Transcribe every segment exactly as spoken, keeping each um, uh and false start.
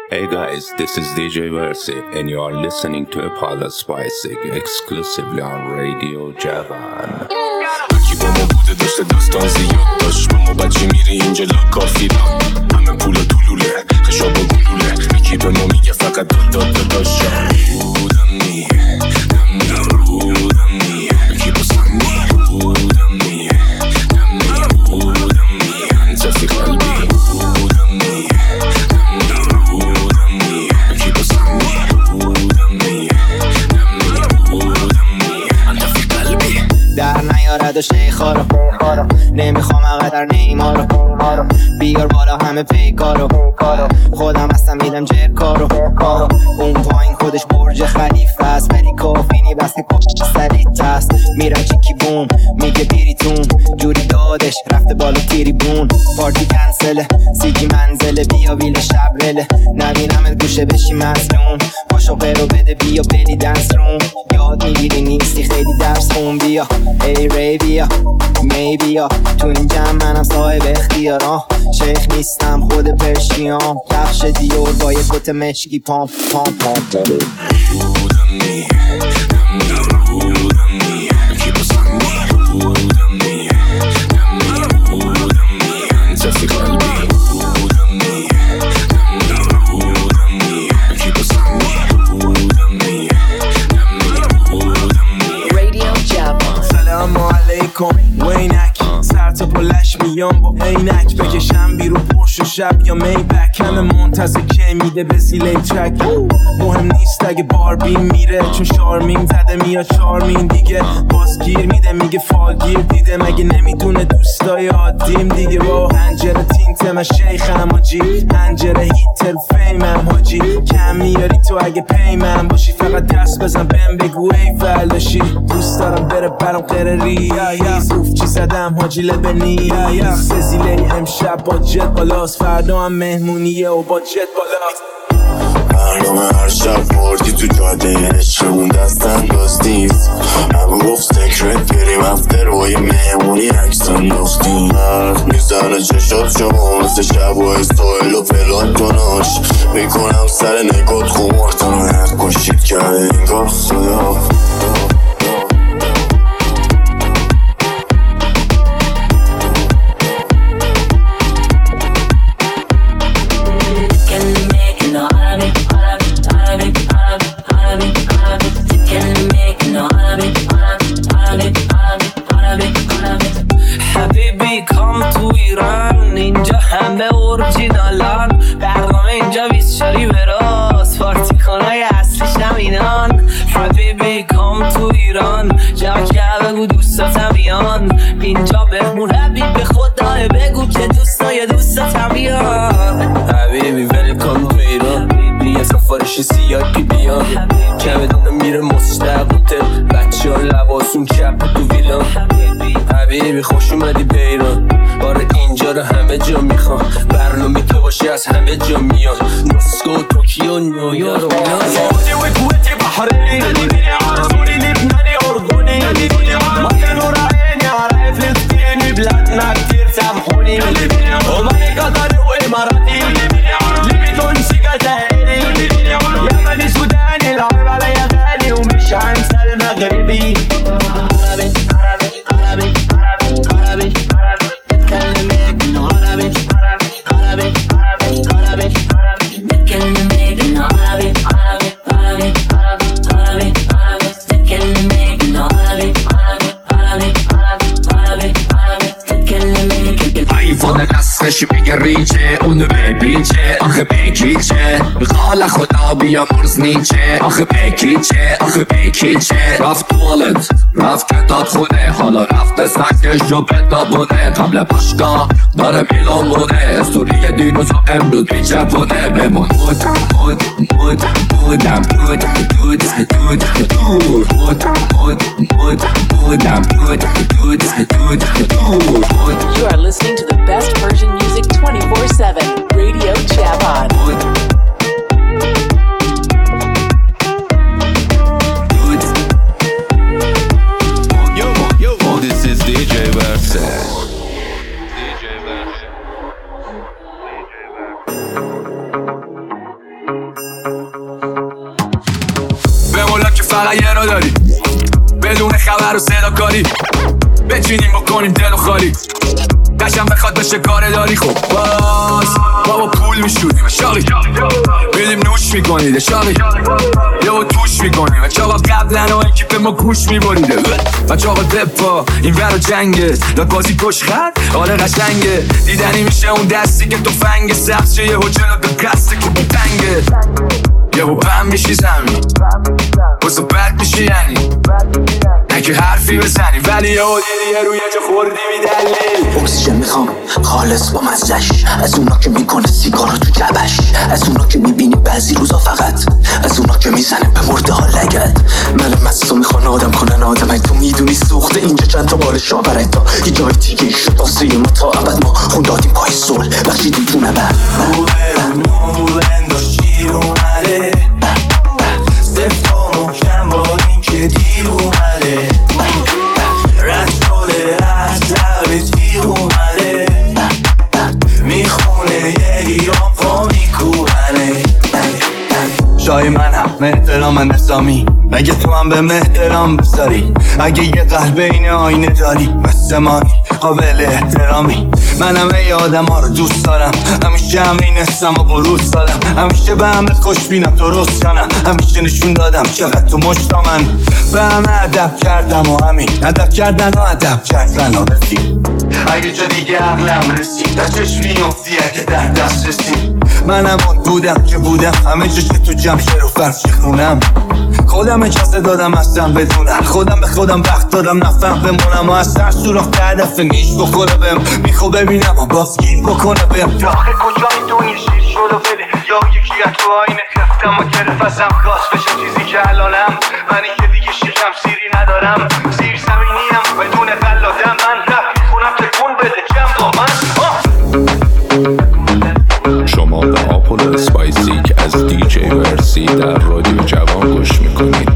Hey guys, this is D J Versi and you are listening to Apollo Spicy exclusively on Radio Javan. کی با ما بوده داشته داستان زیاد داشت با ما بچه میری اینجا لا کافی داد همه پول و دلوله خشاب و گلوله یکی به ما میگه فقط داد داد داد داشت بودم نی دم نی بودم نی یکی بسم نی بودم نی دم نی بودم نی انت فی قلبی بودم نی دم نی بودم نی یکی بسم نی بودم نی دم نی بودم نی انت فی قلبی در نیارد و شیخارو نمیخوام اقدر نیمارو بیار بالا همه پیکارو خودم هستم میدم جرکارو اون پایین خودش برج خلیفه است ولی کافینی بسته کش سریت است میرم چیکی بوم میگه بیریتون جوری دادش رفته بالا تیری بون پارتی کنسله سیگی منزله بیا ویل شبرله نبینم گوشه بشی مظلوم پاشو قرو بده بیا بلی دنس روم یاد میگیری نیستی خیلی درس خون بیا ای ری بیا می بیا تو این جمع منم صاحب اختیارم شیخ نیستم خود پرشیام کفش دیور با یه کت مشکی پام پام پام بودم نی دم نی بودم نی یکی بسم نی بودم نی دم نی بودم نی انت فی قلبی بودم نی دم نی بودم نی یکی بسم نی بودم نی دم نی بودم نی رادیو جوان. سلام علیکم وینک سر تا پلش میام با عینک بکشم بیرون پرش و شب یا میبک همه منتظر که میده به زیلی ترک مهم نیست اگه باربی میره چون شارمین زده میاد چارمین دیگه بازگیر میده میگه فالگیر دیده مگه نمیدونه دوستای عادیم دیگه با هنجره تینت من شیخم حاجی هنجره هیتر فیمم حاجی کم میاری تو اگه پیمم باشی فقط دست بزن بهم بگو ای فلاشی دوست دارم بره برام قرری زوف چی زدم حاجی لبنی سزیلی امشب با جت بالاست فردا هم مهمونیه و با جت بالاست برنامه هر شب پارتی تو جاده عشقمون دست انداز نیست همه گفت سکرت بریم افتر و یه مهمونی عکس انداختیم مرد میزنه چشات شما مثل شب و استایل و پلانتوناش میکنم سر نگات خمارتون هر کشید کرده انگار خدا حبیبی کام تو ایران اینجا همه اورجینالان برنامه اینجا بیست شاری براز پارتی کنای اصلیش همینان حبیبی کام تو ایران جمع کرده بگو دوستاتم بیان اینجا مهمون حبیب به خدای بگو که دوستای دوستاتم بیان حبیبی ویلکام تو ایران یه سفارش سیاکی بیان که بدونه میره مستقل بچه ها لباسون چپ تو ویلان حبیبی خوش اومدی به ایران آره اینجا رو همه جا میخوام برنامه تو باشی از همه جا میان مسکو توکیو نیویورک و میلان سعودی و کویتی بحرین سوری لبنانی اردنی مصر ورائني عرايا فلسطيني بلادنا كتير سامحوني وماني قطري واماراتي ليبي تونسي جزائري يمني سوداني العرب عليا غالي ومش هنسى المغربي عربي عربي عربي عربي اتكلم انه عربي عربي عربي عربي اتكلم انه عربي عربي عربي عربي عربي اتكلم انه عربي عربي عربي عربي اتكلم آیفون نسخش میگه ریچه اونو ببیچه آخه بکیچه خاله خدا بیا مرز نیچه آخه بکیچه آخه بکیچه رفت توالت رفت کتاب خونه حالا رفته سکش و بتابونه قبل باشگاه داره میلان مونه استوری دینوزو امروز بیچپونه بمون مود مود مود مودم دود دود دود دور مود مود مود مودم دود دود دود دور You are listening to the best Persian music twenty-four seven. Radio Javan. Yo, yo, this is D J Versi. برادری، بدون خبر و صدا کاری بچینیم بکنیم دل و خالی، قشم بخواد بشه کار داری. خب باز بابا پول میشودیم شاقی، بیدیم نوش میکنیده شاقی، یه با توش میکنیم بچه آقا قبلن ها این کیپ ما گوش میبریده. بچه آقا دپا این ور و جنگه داد بازی پشت خط آره قشنگه، دیدنی میشه اون دستی که تو فنگ سبز شه یه ها جلو به قصد که بتنگه، یه ها بم میشی زمین بسا بد میشی یعنی نه که حرفی بزنی ولی یه ها دیدی یه روی جا خوردی میدلی. اکسیژن میخوام خالص با مزش، از اونا که میکنه سیگارو تو جبش، از اونا که میبینی بعضی روزا فقط، از اونا که میزنه به مرده ها لگد. من مستو میخوان آدم کنن آدم، تو میدونی سوخته اینجا چند تا بال شاوره تا یه جای دیگه شد آسه ما تا ابد ما خون دادیم پای سول بخشیدیم تو نبر. موبرم موبرم دا شیر اومده سفت و محکم با این که دیر اومده، رد شده از لب تیر اومده، میخونه یه ایران پا میکوبنه. شای منم احترام نظامی، مگه تو هم به احترام بذاری، اگه یه قلب این آینه داری مثل مانی قابل احترامی. منم ای آدم ها رو دوست دارم، همیشه همین اسم و بروز دادم، همیشه به همه خوش بینم درست کنم، همیشه نشون دادم چقدر تو مشتا من به همه ادب کردم و همین ادب کردن و ادب کردن و رسید. اگه جا دیگه عقلم رسید در چشم میفتیه که در دست رسید. منم اون بودم که بودم همه جا که تو جمشیر و فرشی خونم، خودم اجازه دادم اصلا بدونم، خودم به خودم وقت دادم نفهم بمونم و از سر سوراخ ده دفعه نیش بخوره بهم، میخوا ببینم و باز گیر بکنه بهم. آخه کجا میدونی شیر شد و بده یا یکی از تو آینه خفتم و گرف ازم خواست بشه چیزی که الانم، منی که دیگه شیرم سیری ندارم، سیر زمینیم بدون قلادم، من رفت میخونم تکون بده جمع با من. شما به آپولو اسپایسیک از دی جی ورسی در رادیو جوان گوش میکنید.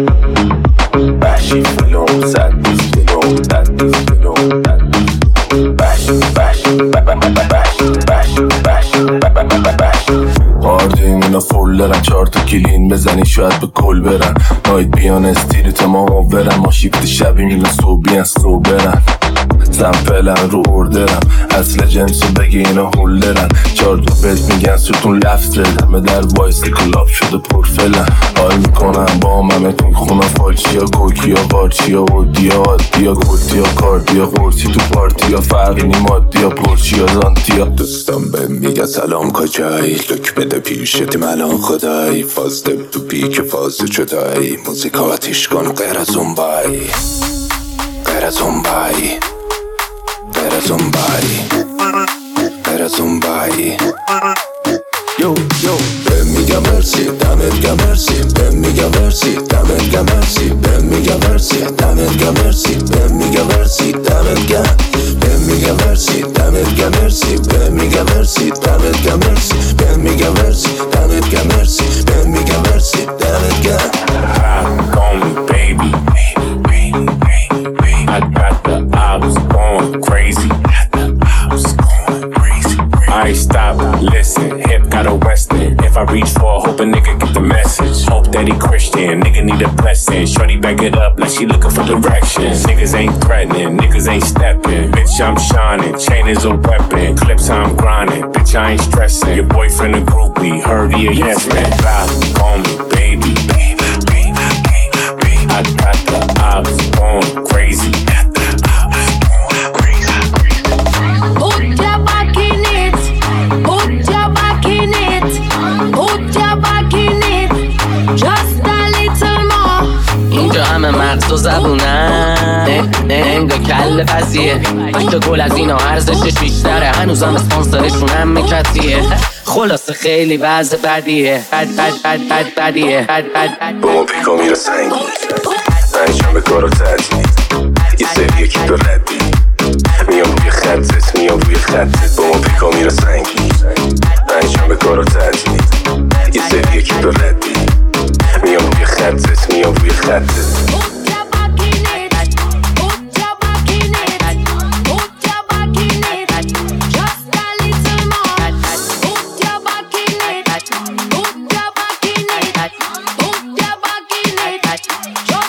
بحشی فلو صد بیست کیلو صد بیست کیلو بحش بحش بحش بحش بحش بحش آردیم اینا فول دارن چهار تا کلین بزنی شاید به کل برن، نایت بیان استیری تمام برن، ما شیفت شبی میلن صوبی از صوب برن، سمپلن رو اردرم اصل جنسو بگی اینا هول دارن، چار دو بهت میگن سرتون لفت زدم در وایس کلاب شده پرفلن، حال میکنم با همه تون خونم فالچیا کوکیا وارچیا ودیا عادیا گلتیا کاردیا قرصی تو پارتیا فرقی نی مادیا پرچیا زانتیا. دوستان به میگه سلام کجایی، لک بده پیشتیم الان خدایی، فاز دم تو پیک فاز جدایی، موزیکاتیش کن غیر از اون بایی غیر از اون بایی غیر از اون بایی غیر از اون بایی. یو یو به میگه مرسی دمت گم مرسی، به میگه مرسی دمت گم مرسی، به میگه مرسی دمت گم مرسی، به میگه مرسی دمت گم، به میگه مرسی دمت گم مرسی، به میگه مرسی دمت گم مرسی، به میگه مرسی دمت گم مرسی، به میگه مرسی دمت گم. Rock on me baby, I got the ops going crazy, I ain't stop, listen, hip got a western. If I reach for, hope a nigga get the message. Hope that he Christian, nigga need a blessing. Shorty back it up like she looking for directions. Niggas ain't threatening, niggas ain't stepping. Bitch, I'm shining, chain is a weapon. Clips, I'm grinding, bitch, I ain't stressing. Your boyfriend a groupie, heard he a yes man. Rock on me, baby, baby, baby, baby. I got the ops going crazy. همه مغز و زبونن انگا کل فضیه تا گل از اینا ارزشش بیشتره، هنوزم اسپانسرشون هم مکتیه، خلاصه خیلی وضع بدیه بد بد بد بد بدیه بد بد بد با ما پیکا میره سنگی پنجم به کارا تجنید یه سری یکی تو ردی میام روی خطت میام روی خطت با ما پیکا میره سنگی پنجم به کارا تجنید یه سری یکی تو ردی میام روی خطت میام روی خطت. Just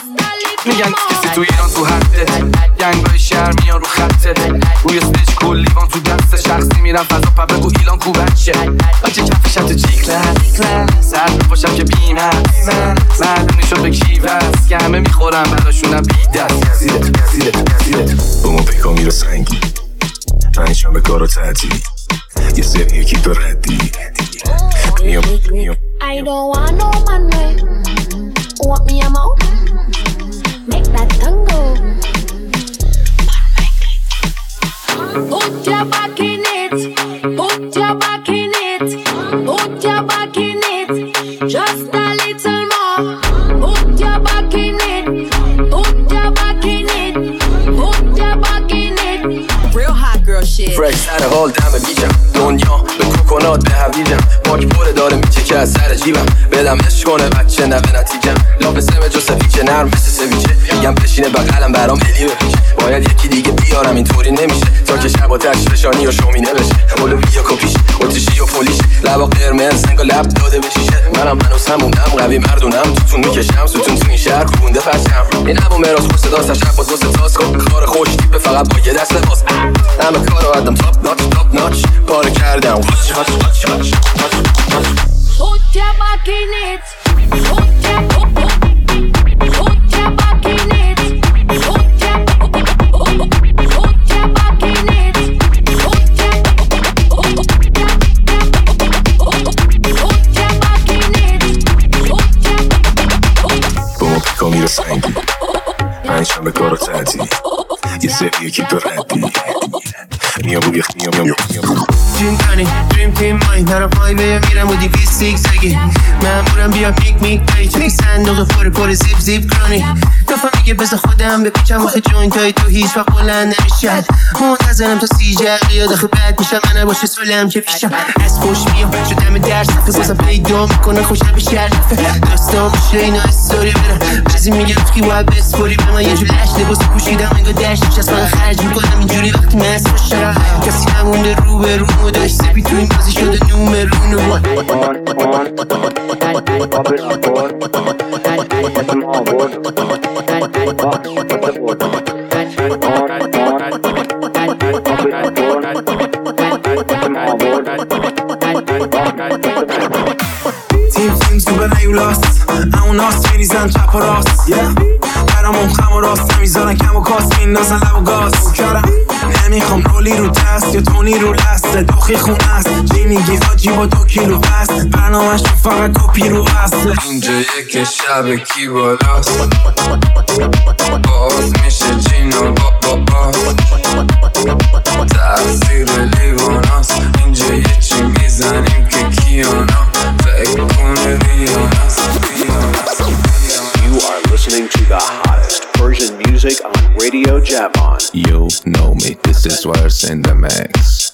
میرم فضا پا بگو ایلان کو بچه بچه کفشم تو جی کلاس سر بپاشم که بیم هست معلوم نیشو به کی بست که همه میخورم براشونم بی دست زیرت زیرت زیرت با ما پیکا میره سنگی تنیشم به کار و تعدیل یه سری یکی تو ردی میام میام I don't want no man way want me a mouth make that tongue go put your back in it put your back in it put your back in it just a little more put your back in it put your back in it put your back in it real hot girl shit فرش سر حال دم بیجم دنیا به کوکونات به هویجم پاک پره داره میچه که از سر جیبم بدم عشق کنه بچه نه به نتیجم لابسه جو سفیچه نرم مثل سویچه میگم بشینه بغلم برام هلی بپیچه باید یکی دیگه بیارم اینطوری نمیشه تا که شب و تشفشانی و شومینه بشه اولوی و کپیش اتیشی و فولیش لبا قرمز سنگ و لب داده بشیشه منم هنوز همونم قوی مردونم توتون میکشم ستون تو این شهر خونده پشم این هم و مراز خوش صدا سشب با دو سه کن کار خوش تیپه فقط با یه دست لباس همه کارو عدم تاپ ناچ تاپ ناچ پاره کردم Put your back in it. Put your, put, put, put your back in it. Put your, put your back in it. Put your, put your back in it. با ما پیکا میره سنگی پنجشنبه کار و تعطیل یه سری یکی تو ردی میام روی میام میام میام جین کنی دریم تیم ماین نرم پای بیا میرم و دیگه سیک سگی مامورم بیا میک میک دایی چکی صندوق پر پر زیب زیب کرانی دفعه میگه بذار خودم بپیچم وقت جوینت های تو هیچ وقت بلند نمیشد منتظرم تا سی جقی یا دخل بد میشم من نباشه سولم که پیشم از خوش میام شدم درس بازم پیدا میکنه خوشم به شرفه داستان میشه اینا استوری برم بعضی میگه که باید بسپوری به من یه جور لش لباس پوشیدم انگار دشت میشه از من خرج میکنم اینجوری وقتی مست باشم کسی همونده رو به رو و داشت سپی تو این بازی شده نومرونه تیم تیم سوبر نیولاس همون هاست میریزن چپ و راست برامون خم و راست نمیزارن کم و کاست میندازن لب و گاز نمیخوام رولی رو دست یا تونی رو لسته دوخی خونه است چی میگی حاجی با دو کیلو بست برنامهش تو فقط کپی رو هسته اینجا یک شب کی بالاست باز میشه جین و با با با تأثیر لیواناست اینجا یه چی میزنیم که کیانا فکر کنه ریاناست You are listening to the hottest Persian music on Radio Javon. You know me, this is what's in the mix.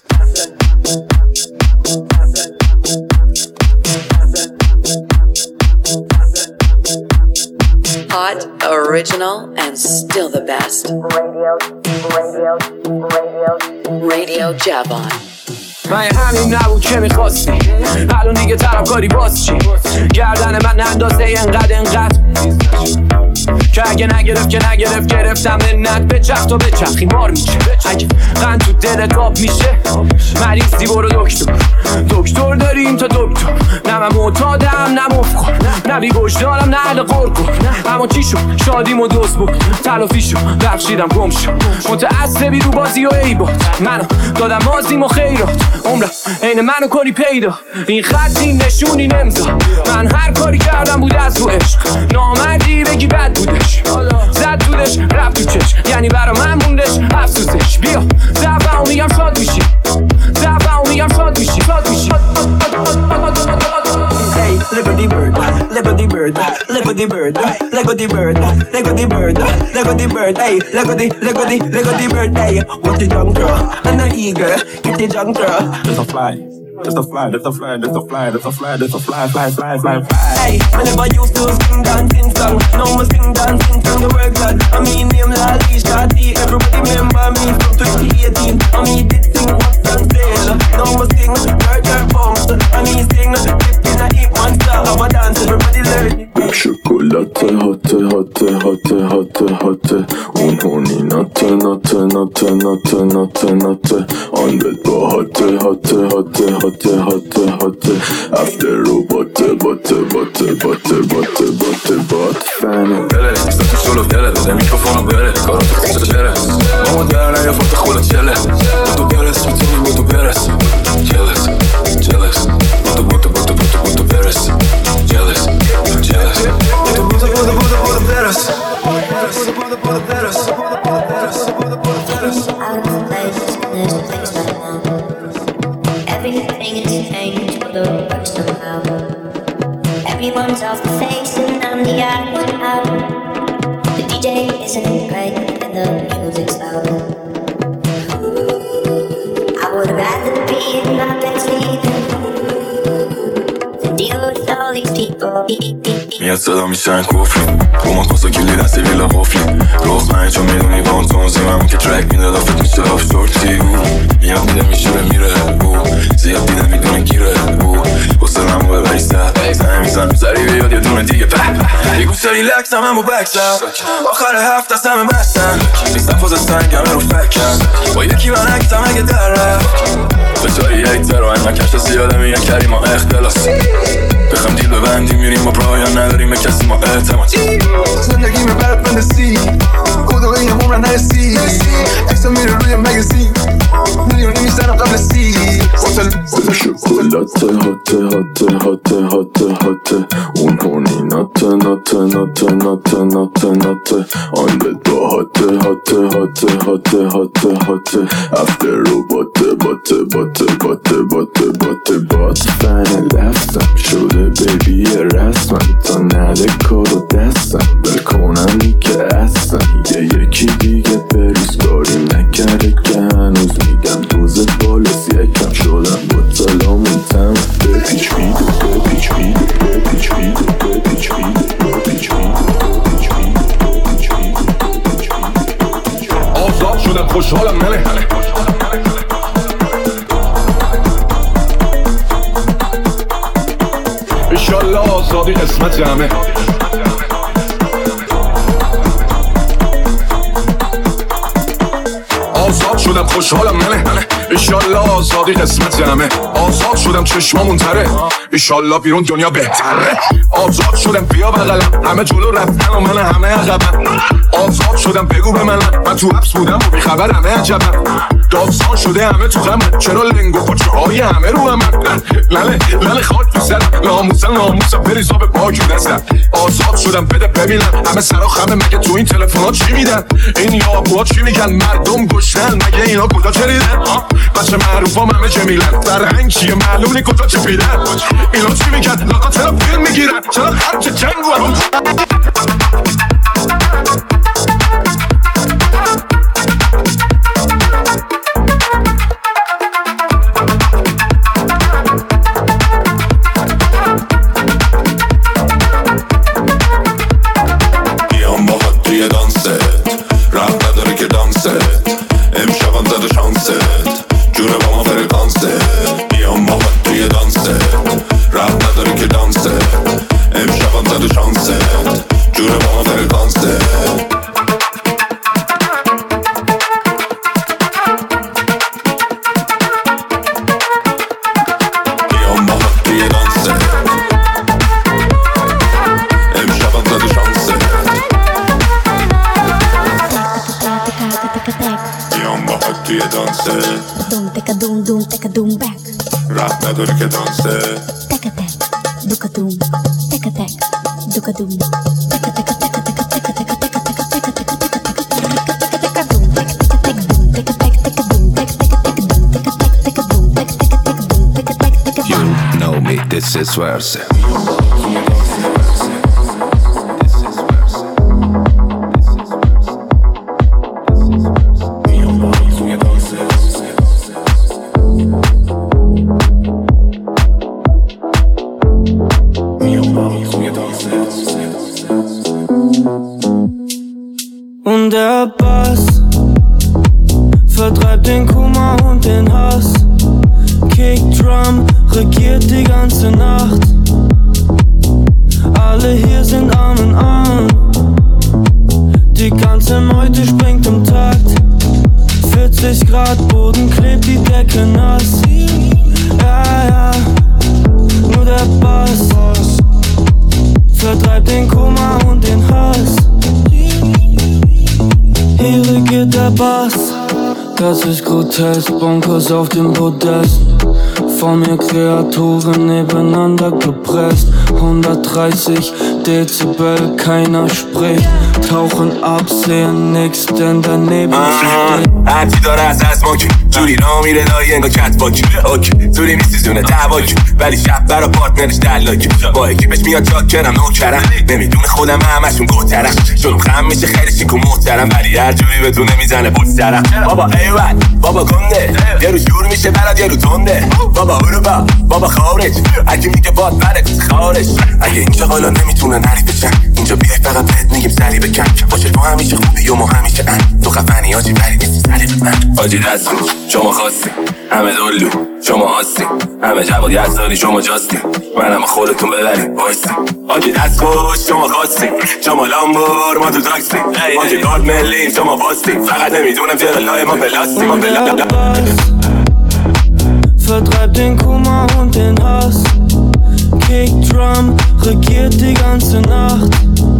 Hot, original, and still the best. Radio, radio, radio. Radio Javon. من همین نبود که میخواستی الان دیگه طرفکاری باز چی گردن من اندازه اینقدر اینقدر که اگه نگرفت که نگرفت گرفتم منت به چخ تو به چخی مار میشه اگه قند تو دلت آب میشه مریضی برو دکتر دکتر داریم تا دکتر نه من معتادم نه مفکر نه بی وجدانم نه اهل قرقر اما چی شد شادیم و دوست بود تلافی شد بخشیدم گم شد متعصبی رو بازی و ایباد منو دادم مازیم و خیرات عمرم عین منو کنی پیدا این خطی نشونی نمزا من هر کاری کردم بود از رو عشق نامردی بگی بد بودش زد دودش رفت تو چش یعنی برا من موندش افسوسش بیا دفعه میگم شاد میشی دفعه میگم شاد میشی شاد میشی Hey, Liberty Bird, Liberty Bird, Liberty Bird, Liberty Bird, Liberty Bird, Liberty Bird, hey, Liberty, Liberty, Liberty Bird, hey, what the young girl, and the eager, get the young girl, just a fly. Just a fly, just a fly, just a fly, just a fly, just a fly, fly, fly, fly, fly. Hey, I never used to sing dancing song. Now I sing dancing song, the work God. I mean, name Lali Shadi. Everybody remember me from twenty eighteen. I mean, did sing what's on sale. Now I sing Girl Girl Bounce. I mean, sing Dip in a hip one star. Have a dance, everybody learn. شکلات هات هات هات هات هات اون هونی نات نات نات نات نات نات آن بد با هات هات hotte, hotte, hotte, hotte, hotte. After رو botte, botte, botte, botte, botte, botte, botte. Fanny Dele, stato solo dele, dai microfono bere, coro tu cosa c'era. Uomo della io forte quella celle. Tutto beres, mi tieni molto beres. Jealous, jealous. Molto, molto, molto, molto, molto beres. Jealous, jealous. Molto, molto, molto, molto, molto beres. Molto, molto, molto beres. Everything is changed for the worse somehow. Everyone's off the face and I'm the odd one out. The D J isn't great and the music's loud. I would rather be in my bed sleeping than deal with all these people. میاد صدا میشن کفری با ما کاسا کلی دست ویلا قفلی روغمه چون میدونی با اون تونزیم همون که ترک میده دافت میشه آف شورتی میاد میده میشوره میره زیاد دیده میدونه گیره حسنم رو ببری سر زنه میزنم سری بیاد یه دونه دیگه یه گوش داری لکس هم هم با بکسم آخر هفت دست همه بستن نیستم فاز سنگ همه رو فکن با یکی من اکتم اگه در رفت به جایی هیتر و انگه کشت سیاده میگن کریم ما اختلاس بخم دیل ببندیم میریم با پرایان نداریم به کسی ما اعتماد زندگی میبرد من سی کدوه یه عمرن نرسی اکسا میره روی مگزین میلیونی میزنم قبل سی شکلاته هاته هاته هاته هاته هاته اون پونی ناته ناته ناته ناته ناته ناته آن بد با هاته هاته هاته هاته هاته هاته افتر رو باته باته باته باته باته باته باته فن لفتم شده بیبی رسمم تا نده کارو دستم بکنمی که اصلا یه یکی دیگه بریز کاری نکرده که هنوز میگم دوز بالس یکم شدم با سلامون تم بپیچ میده بپیچ میده بپیچ میده بپیچ میده بپیچ میده بپیچ میده بپیچ میده آزاد شدم خوشحالم نله ایشالله آزادی قسمت همه آزاد شدم خوشحالم نله ایشالله آزادی قسمت همه آزاد شدم چشمامون تره ایشالله بیرون دنیا بهتره آزاد شدم بیا بغلم همه جلو رفتن و من همه عقبم آزاد شدم بگو به من من تو حبس بودم و بیخبر همه عجبم داستان شده همه تو غمه چرا لنگ و پاچه های همه رو همه لله لله خاک تو سرم ناموسم ناموسم بریزا به پاکی دستم آزاد شدم بده ببینم همه سرا خمه مگه تو این تلفن‌ها چی میدن این یابوها چی میگن مردم گشتن مگه اینا کجا چریدن بچه معروفام همه جمیلن فرهنگ چیه معلوم نی کجا چپیدن اینا چی میگن لاغا چرا فیلم میگیرن چرا خرچ جنگ و که دانسه تک تک دوکادوم تک تک دوکادوم تک تک تک تک تک تک تک You know me, this is worse. Und der Bass vertreibt den Kummer und den Hass. Kickdrum regiert die ganze Nacht. Alle hier sind Arm in Arm. Die ganze Meute springt im Takt. vierzig Grad Boden klebt die Decke nass. das ist grotesk, Bonkers auf dem Podest. Vor mir Kreaturen nebeneinander gepresst. hundertdreißig Dezibel, keiner spricht. Tauchen ab, sehen nix, denn daneben steht. هرچی داره از از ماکی جوری را میره لایی انگا کت باکی اوکی زوری میسیزونه دواکی ولی شب برا پارتنرش دلاکی با اکیبش میاد جاکرم نوکرم نمیدونه خودم همشون گوترم چون خم میشه خیلی شیک و محترم ولی هر جوری بدونه میزنه بود سرم بابا ایوان بابا گنده یه رو جور میشه برات یه رو تنده بابا اروپا بابا خارج اگه میگه باد بره خارج اگه اینجا حالا نمیتونه نری بچن اینجا بیای فقط بهت میگیم سری بکن باشه تو همیشه خوبی و ما همیشه ان تو خفنی هاچی بری نیستی سری بکن آجی دستون شما خواستی همه دلو شما هاستی همه جواد یزدانی شما جاستی من همه خودتون ببریم بایستی آجی دست خوش شما خواستی شما لامبور ما تو تاکسی آجی گارد ملیم شما باستی فقط نمیدونم چرا لای ما بلاستی ما بلاستی Vertreibt den Kummer und den Hass. Kickdrum regiert die ganze Nacht.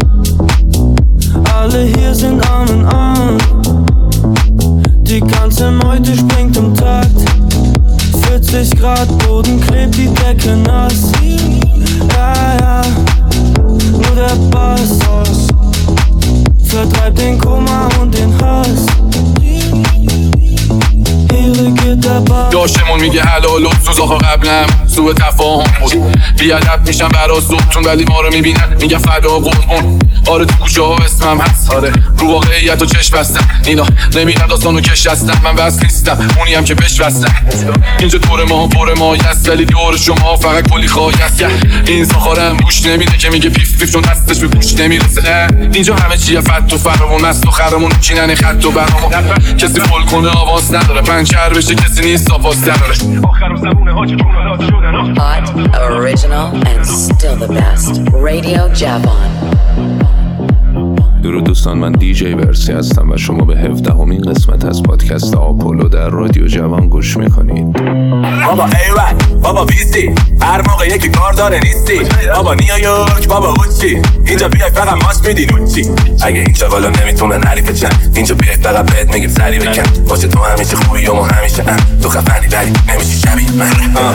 Alle hier sind Arm in Arm. Die ganze Meute springt im Takt. vierzig Grad Boden klebt die Decke nass. Ja, ja, nur der Bass vertreibt den Kummer und den Hass. داشتمون میگه حلال و سوزاخا قبلم سوء تفاهم بود بیادب میشم برا صبحتون ولی ما رو میبینن میگه فدا قربون آره تو کوچه ها اسمم هست آره رو واقعیت و چشم بستم اینا نمیرن داستان و کش هستم من بس نیستم اونی هم که بش بستم اینجا دور ما پر مایی هست ولی دور شما فقط کلی خواهی هست این ساخارم گوش نمیده که میگه پیف پیف چون دستش به گوش نمیرسه اینجا همه چیه فت و فرمون است و خرمون چینن خط و برامون کسی فول کنه آواز نداره پنچر بشه کسی نیست آواز داره آخر زبونه ها که جون داد شدن Hot, original and still the best Radio Javon. درود دوستان، من دی جی ورسی هستم و شما به هفدهمین قسمت از پادکست آپولو در رادیو جوان گوش میکنید. بابا ایوان بابا بیستی هر موقع یکی کار داره نیستی بابا نیویورک بابا اوچی اینجا بیای فقط ماست میدی نوچی اگه اینجا بالا نمیتونه نریفه چند اینجا بیای فقط بهت میگیم سری بکن باشه تو همیشه خوبی و ما همیشه ام تو خفنی بری نمیشی شبیه من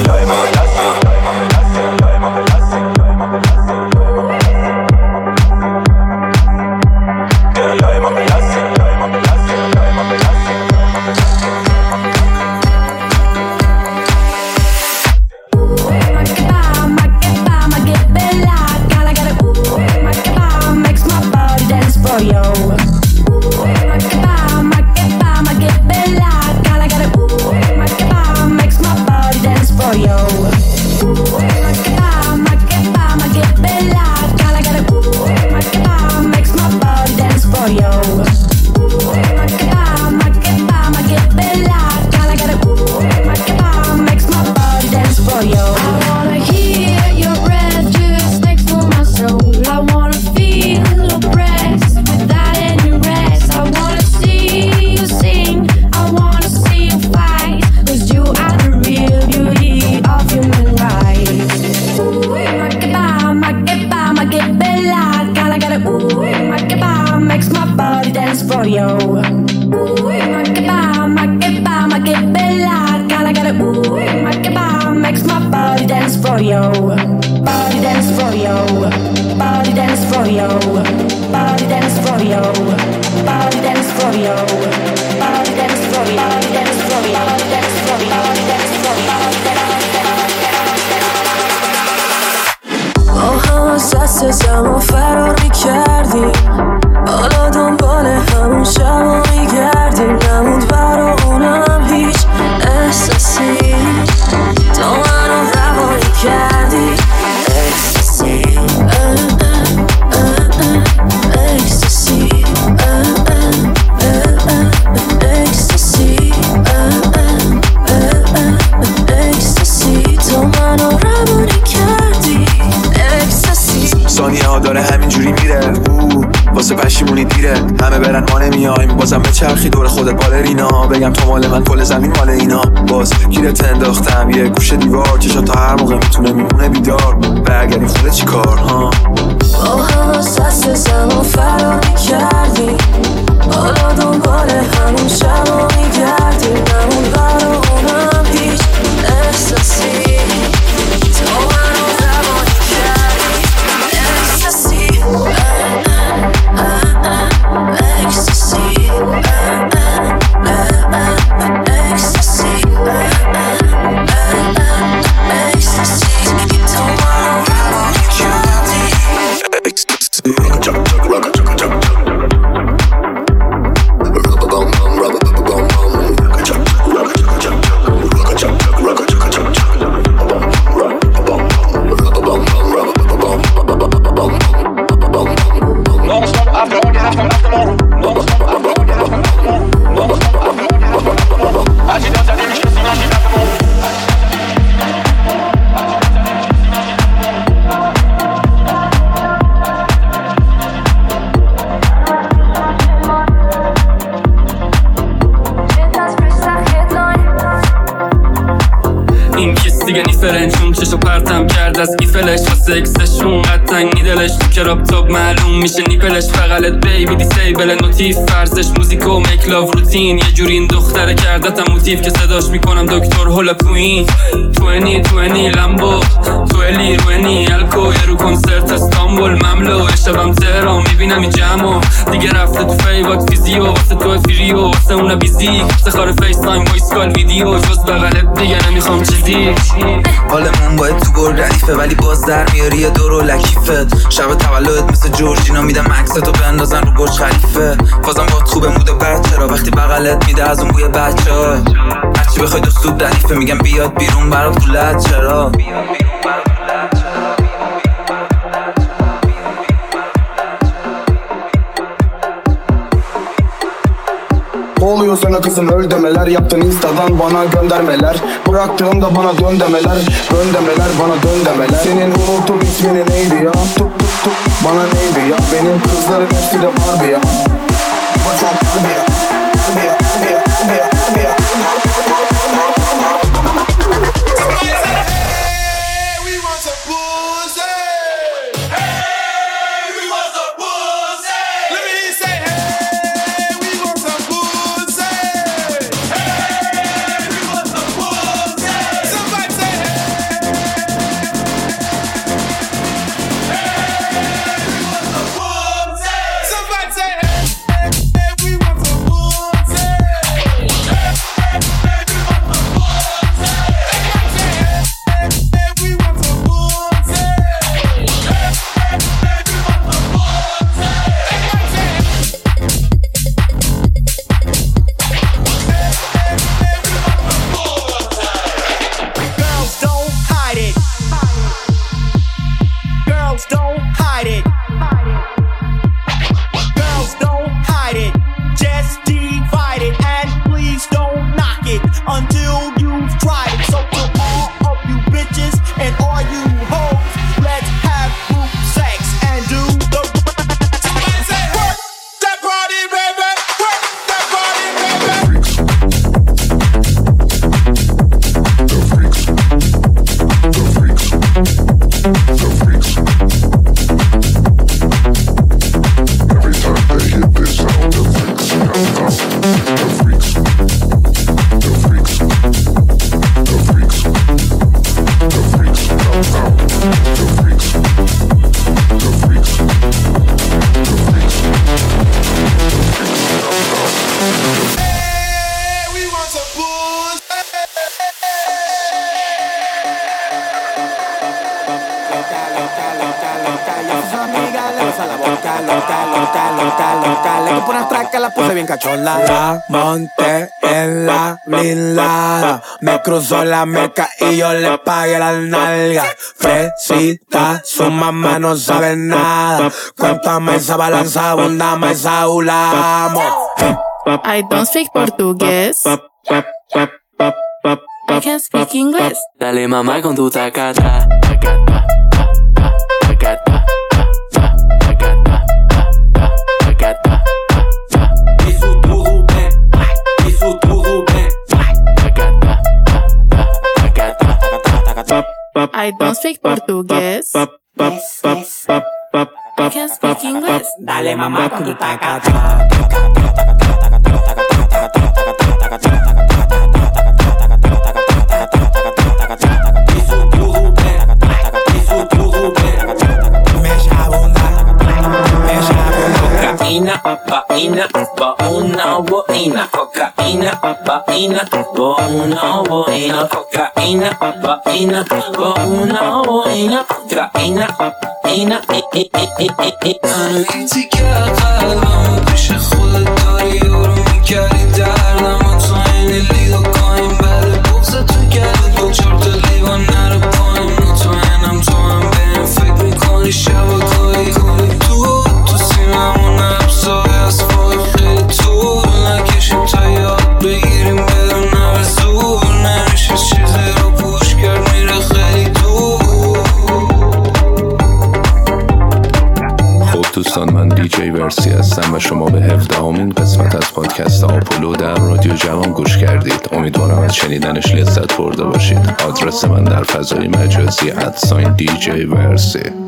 زمان فراری کردیم حالا دنبال همون شب میگردیم نموند برا اونم هیچ احساسی تو منو روانی کردی احساسی احساسی احساسی احساسی تو منو روانی کردی ثانیه ها داره همینجوری میره او واسه پشیمونی دیره همه برن ما نمیایم بازم به چرخی دور خودت بالرینا بگم تو مال من کل زمین مال اینا باز گیرت انداختم یه گوشه دیوار چشا تا هر موقع میتونه میمونه بیدار برگردی خودت چی کار ها با هم از دست زمان فراری کردی حالا دنبال همون شب ها میگردی چشو پرتم کرد از ایفلش واسه اکسشون قطنگی دلش تو کراب تاب معلوم میشه نیپلش فقلت بیبی دیسیبل نوتیف فرزش موزیکو میک لاو روتین یه جوری این دختره کردتم موتیف که صداش میکنم دکتر هولا کوین توینی توینی لمبو تویلی روینی الکو یه رو کنسرت استانبول مملو شبم تهران میبینم این جمعو دیگه رفته تو فیوات فیزیو واسه تو فریو واسه اونا بیزی افتخار فیس تایم وایس کال ویدیو جز بغلت دیگه نمیخوام چیزی حالمون باید تو گل ردیفه ولی باز در میاری یه دور و لکیفت شب تولدت مثل جورجینا میدم عکستو بندازن رو برج خلیفه بازم باید خوبه موده بد چرا وقتی بغلت میده از اون بوی بچه ها هرچی بخوای دستود ردیفه میگم بیاد بیرون برات کولت چرا Oluyor sana kızım öl demeler yaptın instadan bana göndermeler bıraktığımda bana dön demeler dön demeler bana dön demeler senin unuttum ismini neydi ya tuk tuk tuk bana neydi ya benim kızların hepsi de Barbie ya bu çok Barbie ya Barbie ya Barbie ya Barbie ya Barbie ya La monté en la blindada, me cruzó la meca y yo le pagué las nalgas. Fresita, su mamá no sabe nada. Cuéntame esa balanza, abundamos esa ulamos. I don't speak portugués. I can speak English. Dale mamá con tu tacata, tacata, tacata. I don't speak portugués. I can speak English. Dale mamá con tu tacata. Cocaína, کوکائین با اونا و اینا کوکائین با اینا با اونا و اینا کوکائین با اینا با اونا و اینا کوکائین اینا منو ایتی که قلبمو پیش خودت داری و رو میکردی دردم و تو این لید و کاین بعد بغزه تو گرد با چار تا لیوان نرو پایین مطمئنم تو هم بهم فکر میکنی شبکایی کنی تو تو سیممون نبسای از فای خیلی طول نکشیم تا یاد بگیریم بدون نوه زور نمیشه چیزی رو پوش کرد میره خیلی دور. خب دوستان، من دی جی ورسی هستم و شما به هفدهمین قسمت از پادکست آپولو در رادیو جوان گوش کردید. امیدوارم از شنیدنش لذت برده باشید. آدرس من در فضای مجازی ادساین دی جی ورسی.